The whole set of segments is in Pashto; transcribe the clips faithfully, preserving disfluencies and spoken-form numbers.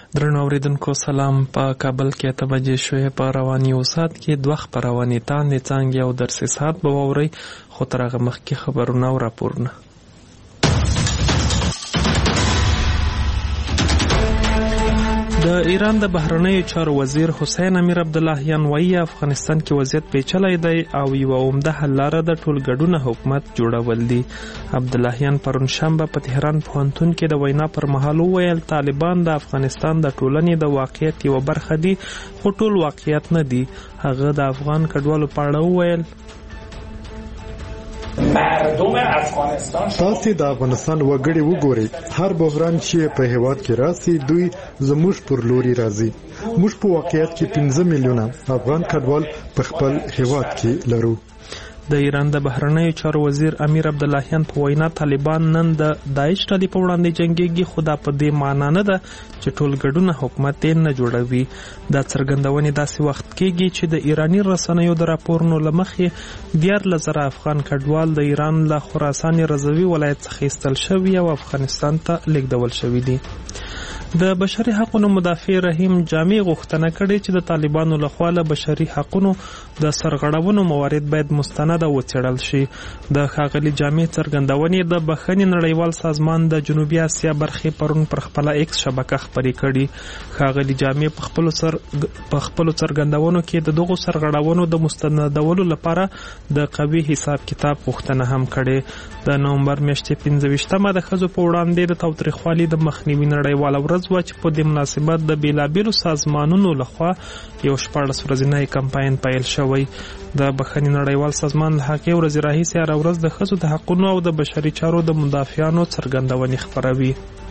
درنو اوریدونکو سلام. په کابل کې اته بجې شوې. په رواني اوسات کې دوه خپرونې تاندې څانګې او درسي ساعت به واورئ، خو تر هغه مخکې خبرونه او راپورونه. د ایران د بهرنیو چارو وزیر حسین امیر عبداللهیان وایي افغانستان کې وضعیت پیچلی دی او یوه عمده حل لاره د ټولګډونه حکومت جوړول دي. عبداللهیان پرون شنبه په تهران پوهنتون کې د وینا پر مهال وویل طالبان د افغانستان د ټولنې د واقعیت یوه برخه دي، خو ټول واقعیت نه دي. هغه د افغان کډوالو په اړه وویل تاسې د افغانستان وګړي وګورئ، هر بحران چې په هیواد کې راسي دوی زموږ پر لوري راځي. موږ په واقعیت کې پنځه میلیونه افغان کډوال په خپل هیواد کې لرو. د ایران د بهرنیو چارو وزیر امیر عبداللهیان په وینا طالبان نن د داعش ډلې په وړاندې جنګېږي، خو دا په دې معنا نه ده چې ټول ګډونه حکومت یې نه جوړوي. دا څرګندونې داسې وخت کېږي چې د ایراني رسنیو د راپورونو له مخې دیارلس زره افغان کډوال د ایران له خراسان رضوي ولایت څخه ایستل شوي او افغانستان ته لیږدول شوي دي. د بشري حقوقو مدافع رحیم جامع غوښتنه کړې چې د طالبانو لخوا له بشري حقوقو د سرغړونو موارد باید مستند او وڅېړل شي. د ښاغلي جامع څرګندونې د بخښنې نړیوال سازمان د جنوبي اسیا برخې پرون پر خپله ایکس شبکه خپرې کړي. ښاغلي جامع په خپلو سر په خپلو څرګندونو کې د دغو سرغړونو د مستندولو لپاره د قوي حساب کتاب غوښتنه هم کړې. د نومبر میاشتې پنځه ویشتمه د ښځو په وړاندې د تاوتریخوالي د مخنیوي نړیواله ورځ وه چې په دې مناسبت د بیلابیلو سازمانونو لخوا یو شپاړس ورځنی کمپاین پیل شوی. د بخښنې نړیوال سازمان له هغې ورځې راهیسې هره ورځ د ښځو د حقونو او د بشري چارو د مدافعانو څرګندونې خپروي.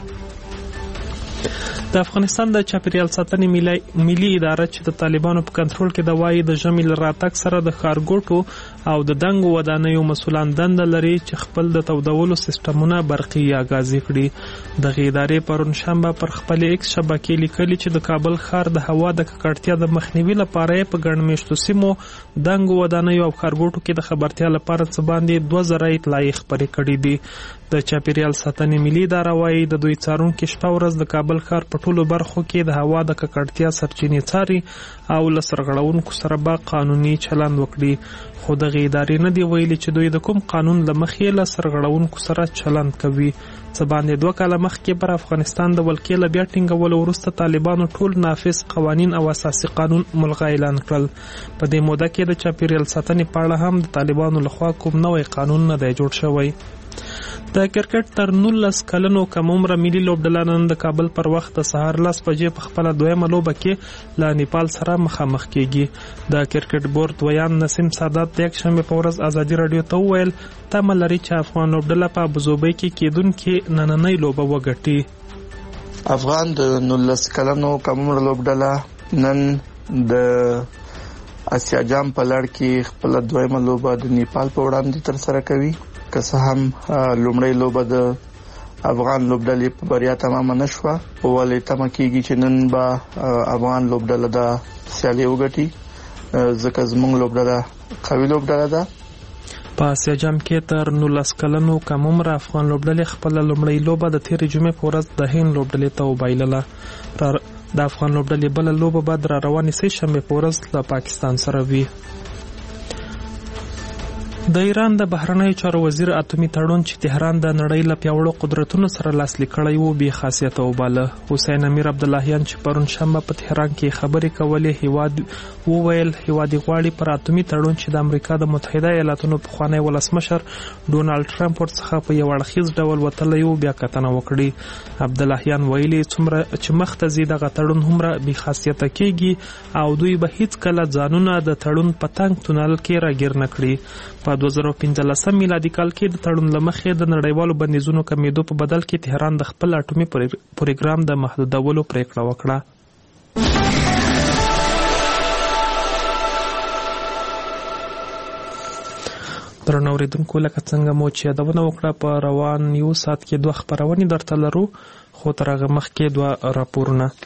د افغانستان د چاپیریال ساتنې ملي اداره چې د طالبانو په کنټرول کې د وایي د ژمي له راتګ سره د ښارګوټو او د دنګو ودانیو مسؤلان دنده لري چې خپل د تودولو سیستمونه برقي یا ګازي کړي. دغې ادارې پرون شنبه پر خپلې ایکس شبکې لیکلي چې د کابل ښار د هوا د ککړتیا د مخنیوي لپاره یې په ګڼ میشتو سیمو دنګو ودانیو او ښارګوټو کې د خبرتیا لپاره څه باندې دوه زره اطلاعیې خپرې کړي دي. د چاپیریال ساتنې ملي اداره وایي د دوی څارونکي شپه ورځ د کابل ښار په ټولو برخو کې د هوا د ککړتیا سرچینې څاري او له سرغړونکو سره به قانوني چلند وکړي. خو دغې ادارې نه دی ویلي چې دوی د کوم قانون له مخې له سرغړونکو سره چلند کوي. څه باندې دوه کاله مخکې پر افغانستان د ولکې له بیا ټینګولو وروسته طالبانو ټول نافذ قوانین او اساسي قانون ملغا اعلان کړل. په دې موده کې د چاپیریال ساتنې په اړه هم د طالبانو لخوا کوم نوی قانون نه دی جوړ شوی. د کرکټ تر نولس کلنو کم عمره ملي لوبډله نن د کابل پر وخت د سهار لس بجې په خپله دویمه لوبه کې له نیپال سره مخامخ کیږي. د کرکټ بورډ ویان نسیم سادات د یکشنبې په ورځ ازادي راډیو ته وویل تمه لري چې افغان لوبډله په ابوظبي کې کیدونکې نننۍ لوبه وګټي. افغان د نولس کلنو کم عمره لوبډله نن د اسیا جام په لړ کې خپله دویمه لوبه د نیپال په وړاندې ترسره کوي. که څه هم لومړۍ لوبه د افغان لوبډلې په بریا تمامه نه شوه، ولې تمه کېږي چې نن به افغان لوبډله دا سیالي وګټي ځکه زموږ لوبډله قوي لوبډله ده. په اسیا جام کې تر نولس کلنو کم عمره افغان لوبډلې خپله لومړۍ لوبه د تېرې جمعې په ورځ د هند لوبډلې ته وبایلله. د افغان لوبډلې بله لوبه به د راروانې سې شنبې په ورځ له پاکستان سره وي. د ایران د بهرنیو چارو وزیر اتومي تړون چې تهران د نړۍ له پیاوړو قدرتونو سره لاسلیک کړی و بې خاصیته وباله. حسین امیر عبداللهیان چې پرون شنبه په تهران کې خبرې کولې هیواد وویل هیواد غواړي پر اتومي تړون چې د امریکا د متحده ایالاتونو پخوانی ولسمشر ډونالډ ټرمپ ورڅخه په یو اړخیز ډول وتلی و بیا کتنه وکړي. عبداللهیان ویلي څومره چې مخته ځي دغه تړون هومره بې خاصیته کېږي او دوی به هیڅکله ځانونه د تړون په تنګ تونل کې راګیر نه کړي. په دوه زره پنځلسم میلادي کال کې د تړون له مخې د نړیوالو بندیزونو کمیدو په بدل کې تهران د خپل اټومي پروګرام د محدودولو پریکړه وکړه. درنو اوریدونکو لکه څنګه مو چې یادونه وکړه په روان یو ساعت کې دوه خپرونې درته لرو، خو تر هغه مخکې دوه راپورونه.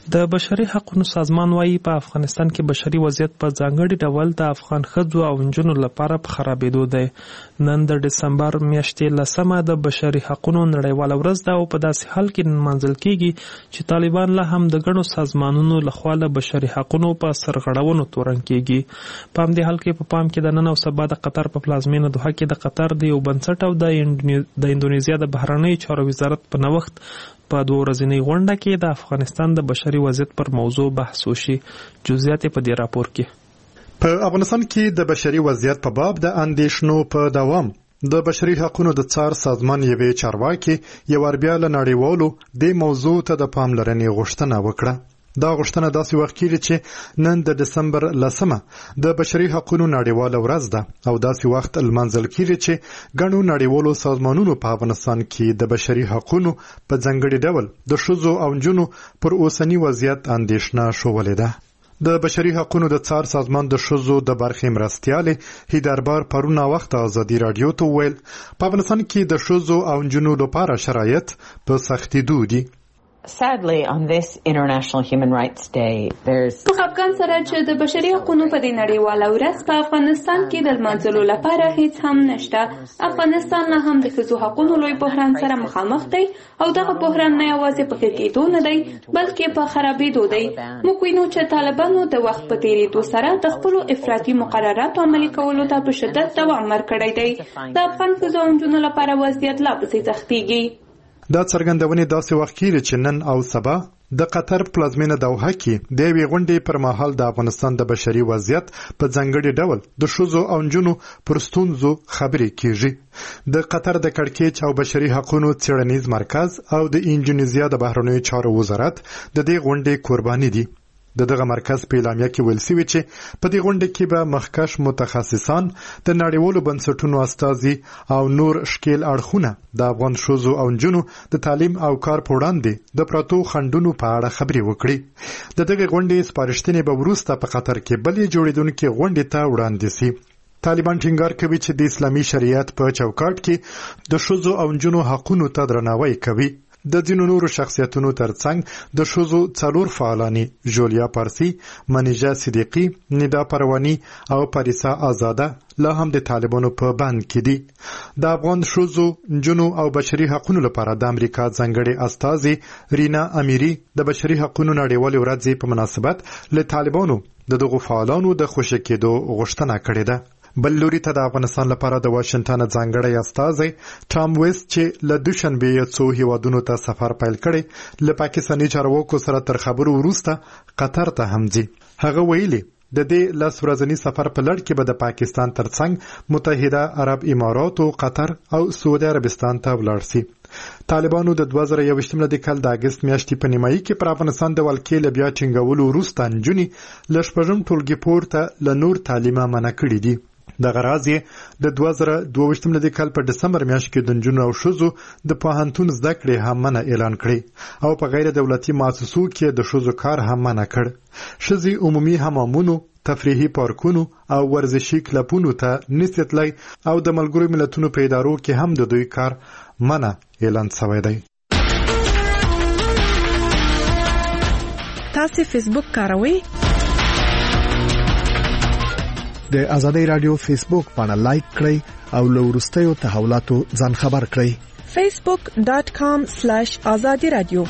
د بشري حقوقو سازمان وايي په افغانستان کې بشري وضعیت په ځانګړي ډول د افغان ښځو او نجونو لپاره په خرابېدو دی. نن د ډسمبر میاشتې لسمه د بشري حقوقو نړیواله ورځ ده او په داسې حال کې نمانځل کیږي چې طالبان لا هم د ګڼو سازمانونو لخوا له بشري حقوقو په سرغړونو تورن کیږي. په همدې حال کې په پام کې د نن او سبا د قطر په پلازمینه دوحه کې د قطر د یو بنسټ او د اندونیزیا د بهرنیو چارو وزارت په نوښت په دوه ورځنۍ غونډه کې د افغانستان د بشري وضعیت پر موضوع بحث وشي. جزئیات په دې راپور کې. په افغانستان کې د بشري وضعیت په باب د اندېښنو په دوام د بشري حقوقو د څار سازمان یوې چارواکي یو ور بیا له نړیوالو د موضوع ته د پاملرنې غوښتنه وکړه. دا غوښتنه داسې وخت کېږي چې نن د دسمبر لسمه د بشري حقوقو نړیواله ورځ ده او داسې وخت لمانځل کېږي چې ګڼو نړیوالو سازمانونو په افغانستان کې د بشري حقوقو په ځانګړي ډول د ښځو او نجونو پر اوسنی وضعیت اندېښنه شولې ده. د بشري حقوقو د څار سازمان د ښځو د برخې مرستیالې هیدربار پرون وخت ازادي رادیو ته ویل په افغانستان کې د ښځو او نجونو لپاره شرایط په سختېدو دي. Sadly, on this International Human Rights Day, there's په افغان سره چې د بشري حقوقو په دې نړیواله ورځ په افغانستان کې د لمانځلو لپاره هیڅ هم نشته. افغانستان لا هم د ښځو حقوقو لوی بحران سره مخامخ دی او دغه بحران نه یوازې په ښه کېدو نه دی بلکې په خرابېدو دی. موږ وینو چې طالبانو د وخت په تېرېدو سره د خپلو افراطي مقرراتو عملي کولو ته په شدت دوام ورکړی دی. د افغان ښځو او نجونو لپاره وضعیت لا پسې سختېږي. دا څرګندونې داسې وخت کېږي چې نن او سبا د قطر پلازمینه دوحه کې د یوې غونډې پر مهال د افغانستان د بشري وضعیت په ځانګړي ډول د ښځو او نجونو پر ستونزو خبرې کېږي. د قطر د کړکېچ او بشري حقوقو څېړنیز مرکز او د اندونیزیا د بهرنیو چارو وزارت د دې غونډې قرباني دي. د دغه مرکز په اعلامیه کې ویل شوي چې په دې غونډه کې به مخکښ متخصصان د نړیوالو بنسټونو استازي او نور ښکیل اړخونه د افغان ښځو او نجونو د تعلیم او کار په وړاندې د پراتو خنډونو په اړه خبرې وکړي. د دغه غونډې سپارښتنې به وروسته په قطر کې بلې جوړېدونکې غونډې ته وړاندې شي. طالبان ټینګار کوي چې د اسلامي شریعت په چوکاټ کې د ښځو او نجونو حقوقو ته درناوی کوي. د ځینو نورو شخصیتونو ترڅنګ د ښځو څلور فعالانې جولیا پارسی، منیژه صدیقی، ندا پروانی او پاریسا آزاده لا هم د طالبانو په بند کې دي. د افغان ښځو، نجونو او بشري حقوقو لپاره د امریکا ځانګړې استازي رینا امیری د بشري حقوقو نړیوالې ورځې په مناسبت له طالبانو د دغو فعالانو د خوشي کېدو غوښتنه کړې ده. بل لوري ته د افغانستان لپاره د واشنگټن ځانګړی استازی ټام ویست چې له دوشنبې څو هیوادونو ته سفر پیل کړي له پاکستاني چارواکو سره تر خبرو وروسته قطر ته هم ځي. هغه ویلي د دې لس ورځني سفر په لړ کې به د پاکستان ترڅنګ متحده عرب اماراتو، قطر او سعودي عربستان ته ولاړ شي. طالبانو د دوه زره یوویشتم د کال د اګست میاشتې په نیمایي کې پر افغانستان د ولکې له بیا ټینګولو وروسته نجونې له شپږم ټولګي پورته له نور تعلیمه منع کړي دي. دغه راز یې د دوه زره دوه ویشتم د کال په دسمبر میاشت کې د نجونو او ښځو د پوهنتون زده کړې هم منع اعلان کړې او په غیر دولتي مؤسسو کې د ښځو کار هم منع کړ. ښځې عمومي حمامونو، تفریحي پارکونو او ورزشي کلبونو ته نشي تللی او د ملګرو ملتونو په ادارو کې هم د دوی کار منع اعلان شوی دی. تاسو فیسبوک کاروئ؟ د آزادۍ رادیو فیسبوک باندې لایک کړئ او له وروستیو تحولاتو ځان خبر کړئ. facebook dot com slash azadi radio.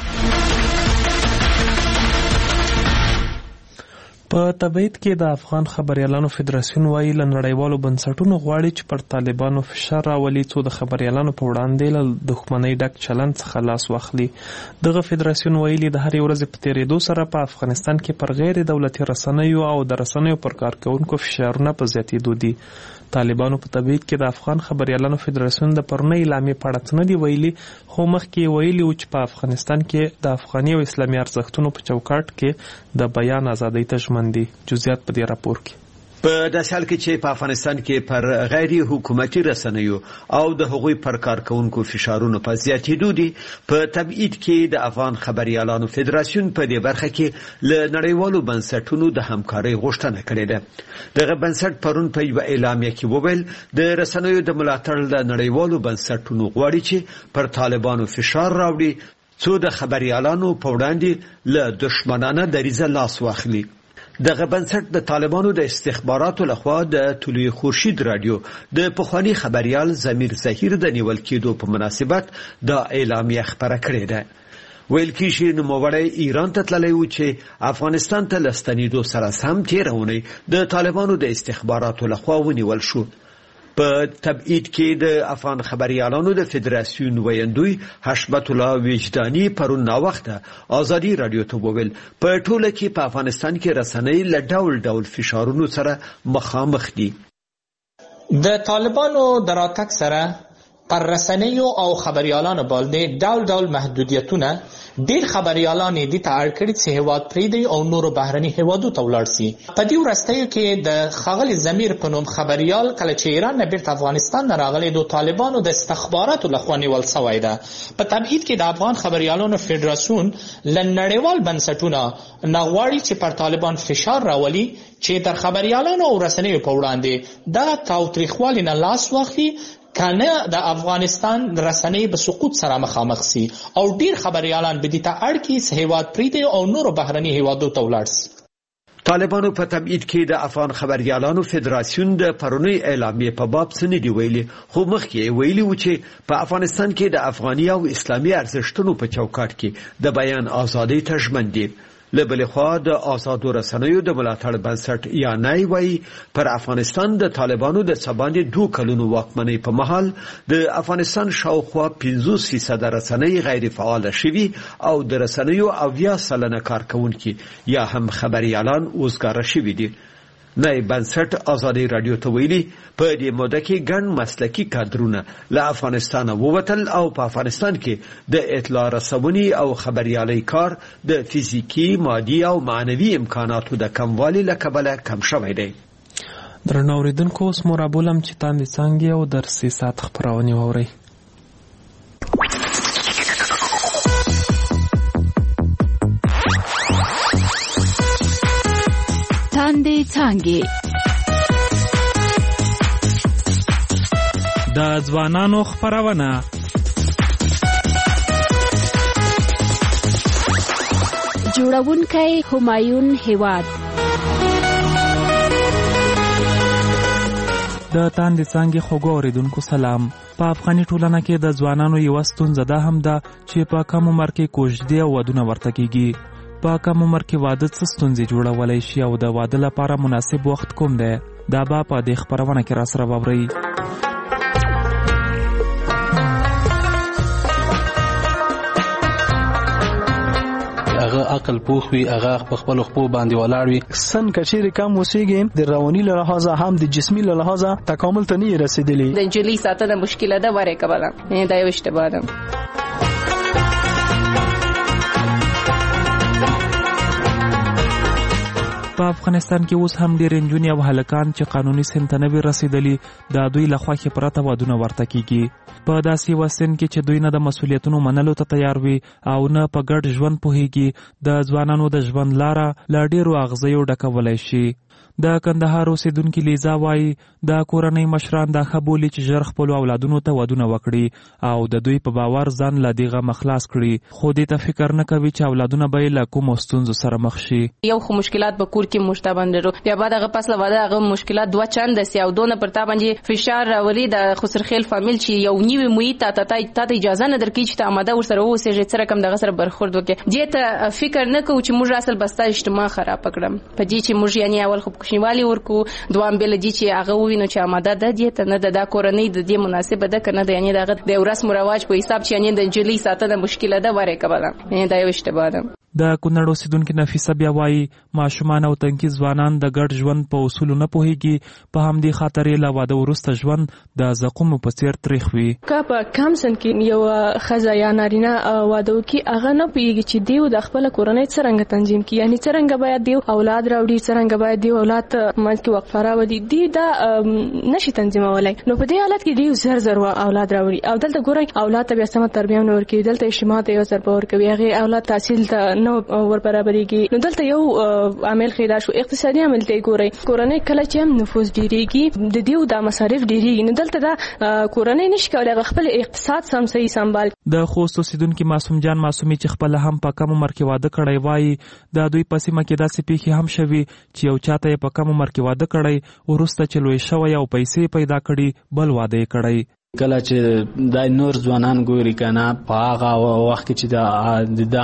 په تبعید کې د افغان خبريالانو فدراسیون وايي له نړیوالو بنسټونو غواړي چې پر طالبانو فشار راولي څو د خبريالانو په وړاندې له دښمنۍ ډک چلند څخه لاس واخلي. دغه فدراسیون ویلي د هرې ورځې په تېرېدو سره په افغانستان کې پر غیر دولتي رسنیو او د رسنیو پر کارکونکو فشارونه په زیاتېدو دي. طالبانو په تبعید کې د افغان خبريالانو فدراسیون د پرونۍ اعلامیې په اړه څه نه دي ویلي، خو مخکې ویلي و چې په افغانستان کې د افغاني او اسلامي ارزښتونو په چوکاټ کې د بیان ازادۍ ته ژمن دي. جزئیات په دې راپور کې. په داسې حال کې چې په افغانستان کې پر غیر حکومتي رسنیو او د هغوی پر کارکونکو فشارونو په زیاتېدو دي، په تبعید کې د افغان خبريالانو فدراسیون په دې برخه کې له نړیوالو بنسټونو د همکارۍ غوښتنه کړې ده. دغه بنسټ پرون په یوه اعلامیه کې وویل د رسنیو د ملاتړ له نړیوالو بنسټونو غواړي چې پر طالبانو فشار راوړي څو د خبريالانو په وړاندې له دشمنانه دریزه لاس واخلي. دغه بنسټ د طالبانو د استخباراتو لخوا د طلوع خورشید رادیو د پخوانی خبريال ضمیر ظهیر د نیول کېدو په مناسبت د اعلامیه خبره کړې ده. ویل کېږي نوموړی ایران ته تللی و چې افغانستان ته له ستنېدو سره سم تېره اونۍ د طالبانو د استخباراتو لخوا ونیول شو. په تبعید کې د افغان خبريالانو د فدراسیون ویندوی حشمت الله وجدانی پرون ناوخته آزادی رادیو ته وویل په ټوله کې په افغانستان کې رسنۍ له ډول ډول فشارونو سره مخامخ دي. د طالبانو د راتګ سره پر رسنیو او خبريالانو باندې ډول ډول محدودیتونه ډیر خبريالان دي ته اړ کړي چې هیواد پریدي او نورو بهرني هیوادو ته ولاړ شي. په دې ورستیو کې د خغل ضمیر په نوم خبريال کله چې ایران نه بیرته افغانستان نه راغلی د طالبانو د استخباراتو لخوا نیول شوی ده. په تبعید کې د افغان خبريالانو فدراسیون له نړیوال بنسټونو نغواړي چې پر طالبان فشار راولي چې تر خبريالانو او رسنیو په وړاندې د تاوتریخوالي نه لاس واخلي کنه د افغانستان رسنۍ به سقوط سره مخامخ سي او ډیر خبريالان به دي ته اړ کې هیواد پریدي او نورو بهرني هیوادو ته ولاړ سي. طالبانو په تبعید کې د افغان خبريالانو فدراسیون د پرونی اعلامیه په باب څه نه دی ویلي، خو مخکې ویلي و چې په افغانستان کې د افغاني او اسلامي ارزښتونو په چوکاټ کې د بیان ازادي ته ژمن دي. له بلې خوا د آزادو رسنیو د ملاتړ بنسټ یا نای وایي پر افغانستان د طالبانو د څباندې دوه کلونو واکمنۍ په مهال د افغانستان شاوخوا پنځوس فیصده رسنۍ غیر فعاله شوي او د رسنیو اویا سلنه کارکونکي یا هم خبريالان وزګاره شوي دي. نای بنسټ آزادی رادیو ته ویلي په دې موده کې ګڼ مسلکي کادرونه له افغانستان ووتل او په افغانستان کې د اطلاع رسونې او خبريالۍ کار د فزیکی، مادي او معنوي امکاناتو د کموالي له کبله کم شوی دی. درنو اوریدونکو اوس مو رابولم چې تاندې څانګې او درسي ساعت خپرونې واورئ. تاندې څانګې د ځوانانو خپرونه جوړونکی همایون هیواد. د تاندې څانګې خوږو اوریدونکو سلام. په افغاني ټولنه کې د ځوانانو یوه ستونزه دا هم ده چې په کم عمر کې کوژدې او ودونه ورته کیږي. په کم عمر کې واده څه ستونزې جوړولی شي او د واده لپاره مناسب وخت کوم دی؟ دا به په دې خپرونه کې راسره واورئ. هغه عقل پوخ وي، هغه په خپل خپل باندې ولاړ وي. سن کچېرې کم وسیږي د رواني له لحاظه هم د جسمي له لحاظه تکامل ته نه رسیدلی. د نجلۍ ساتنه مشکله ده وره کوله. دا یو اشتباه ده. په افغانستان کې اوس هم ډېر نجونې او هلکان چې قانوني سن ته نه وي رسېدلي د دوی له خوښې پرته وادونه ورته کیږي. په داسې یوه سن کې چې دوی نه د مسؤلیتونو منلو ته تیار وي او نه په ګډ ژوند پوهیږي، د ځوانانو د ژوند لاره له ډېرو اغزیو ډکولی شي. د کندهار اوسیدونکي لیزا وایي د کورنۍ مشران دا ښه بولي چې ژر خپلو اولادونو ته ودونه وکړي او د دوی په باور ځان له دې غمه خلاص کړي، خو دې ته فکر نه کوي چې اولادونه به یې له کومو ستونزو سره مخ شي. یو خو مشکلات به کور کې موږ ته باندې رو بیا بعد هغه پس له واده هغه مشکلات دوه چنده سي او دونه پر تا باندې فشار راولي د خسرخیل فامیل چې یو نیوي محیط ته ته اجازه نه درکړي چې ته آماده ورسره اوسېږې څه رقم دغه سره برخورد وکړې. دې ته فکر نه کوو چې موږ اصل بستا اجتماع خراب کړم په دې چې موږ یعنی اول خو کوشنیوالي ورکو دوام بل دي چې هغه وینو چې آماده ده دې ته نه د کورنۍ د دې مناسبه ده کنه د یعنی دغه د رسم او رواج په حساب چې یعنی د جلی ساتنه مشکله ده وره کوله. یعنی دا یو اشتباه ده. د کونړ اوسیدونکي نفیسه بیا وایي ماشومان او تنکي ځوانان د ګډ ژوند په اصولو نه پوهیږي، په همدې خاطر یې له واده وروسته ژوند د زقومو په څیر تریخ وي. که په کم سن کې یو ښځه یا نارینه واده وکړي هغه نه پوهیږي چې دیو د خپله کورنۍ څرنګه تنظیم کړي، یعنې څرنګه باید دیو اولاد راوړي، څرنګه باید دیو اولاد ته منځ کې وقفه راولي، دی دا نشي تنظیمولی. نو په دې حالت کې دیو زر زر اولاد راوړي او دلته ګورئ اولاد ته بیا سمه تربیه نه ورکوي، دلته اجتماع ته یو ضربه ورکوي، هغې اولاد تحصیل ته نه ور برابرېږي. نو دلته یو عامل خیدا شو اقتصادي عامل ته ګوري. کورنۍ کله چې هم نفوس ډیریږي د دیو د مصارف ډیریږي، نو دلته دا کورنۍ نشي کولای خپل اقتصاد سم صحیح سمبال. د خوست اوسیدونکو معصوم جان معصومي چې خپل هم په کم عمر کې واده کړی وای، د دوی په سیمه کې داسې پیښې هم شوي چې یو چاته په کم عمر کې واده کړی ورسته چې لوی شوی او پیسې پیدا کړي بل واده یې کړی. کله چې د نور ځوانان ګوري کنه په هغه وخت کې چې د